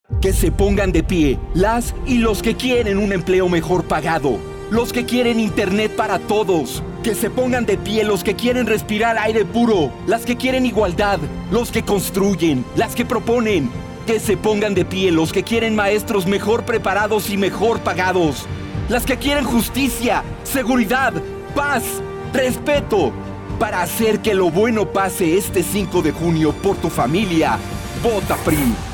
Que se pongan de pie las y los que quieren un empleo mejor pagado, los que quieren internet para todos. Que se pongan de pie los que quieren respirar aire puro, las que quieren igualdad, los que construyen, las que proponen. Que se pongan de pie los que quieren maestros mejor preparados y mejor pagados, las que quieren justicia, seguridad, paz, respeto, para hacer que lo bueno pase este 5 de junio por tu familia. Vota PRI.